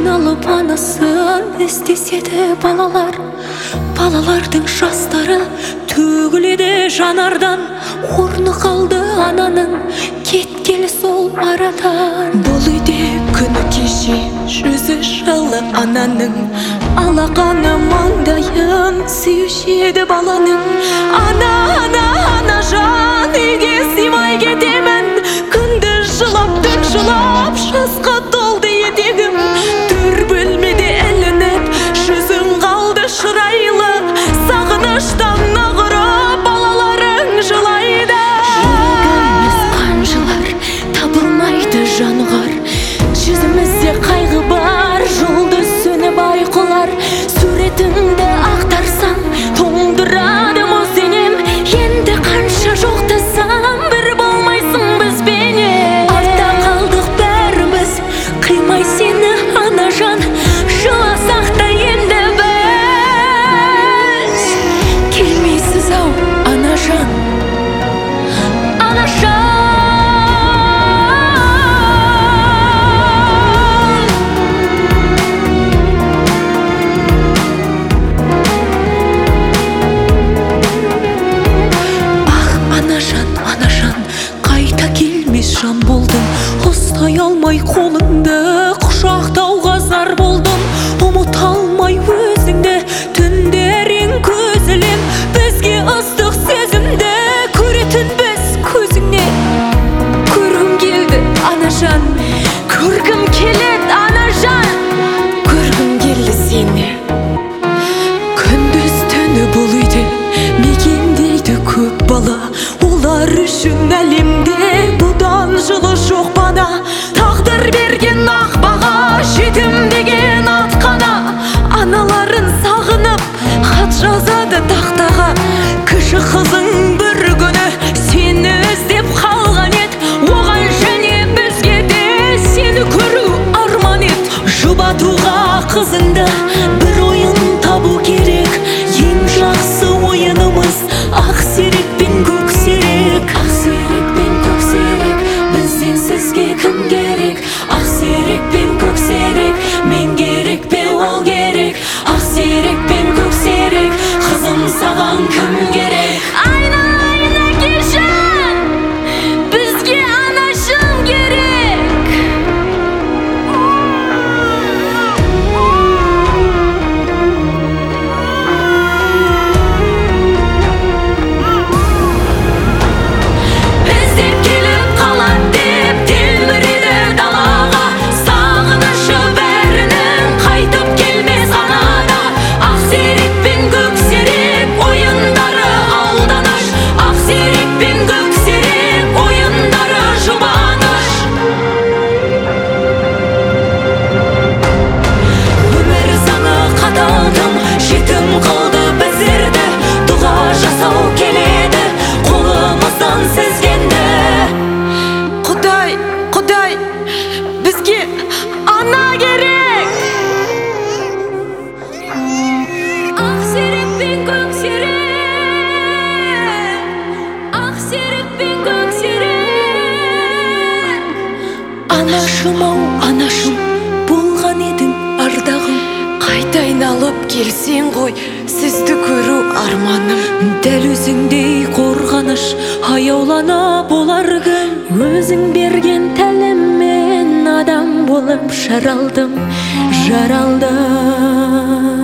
айналып анасын іздеседі балалар. Балалардың жастары төгіледі жанардан. Орны қалды ананың кеткелі сол арадан. Бұл үйде күні кеше жүзі жылы ананың, алақаны маңдайын сүйуші еді баланың. Ана, ана, ана жан, үйге сыймай кетемін. Күндіз жылап, түн жылап, жасқа толды етегім. Төр бөлмеде ілініп, жүзің қалды шырайлы. Сағыныштан ағырып, балаларың жылайды. Жүрегіміз қанжылар, табылмайды жануар. Жүзімізде қайғы бар, жұлдыз сөніп айқұлар. Суретіңді ақтарсам, тоңдырады мұз денем. Енді қанша жоқтасам, бір болмайсың бізбенен. Артта қалдық бәріміз, қимай сені ана жан. Жыласақ та енді біз келмейсіз ау ана жан. Ана жан. Қайта келмес жан болдым, ұстай алмай қолыңды, құшақтауға зар болдым. Ұмыта алмай өзіңді, түндерің көзілем. Бізге ыстық сезімді көретін біз көзіңнен. Көргім келді ана жан, көргім келеді ана жан. Көргім келді сені. Күндіз түні бұл үйде мекендейді көп бала. Олар үшін әлемде бұдан жылы жоқ бана. Тағдыр берген ақ баға, жетім деген атқана. Аналарын сағынып хат жазады тақтаға. Кіші қызың бір күні сені іздеп қалған ед. Оған және бізге де сені көру арман ед. Жұбатуға қызыңды бір ойын табу керек. Ең жақсы ойынымыз ақсерек пен көксерек. Ақсерек пен көксерек, бізден сізге кім керек? Ақсерек пен көксерек, мен керек пе ол керек? Ақсерек пен көксерек, қызым саған кім керек? Айна, айна келші, бізге анашым керек. Іздеп келіп қалад деп телміреді далаға. Сағынышы бәрінің қайтып келмес анада. Ақсерек пен көксерек, ойындары алданыш. Ақсерек пен көксерек, ойындары жұбаныш. Өмір заңы қаталдым, жетім қылды біздерді. Дұға жасау келеді қолымыздан сезгенді. Құдай, Құдай, бізге ана керек. Ақсерек пен көксерек, ақсерек пен көксерек. Анашым ау анашым, болған едің ардағым. Қайта айналып келсең ғой, сізді көру арманым. Дәл өзіңдей қорғаныш аяулана болар кім? Өзің берген тәліммен адам болып жаралдым, жаралдым.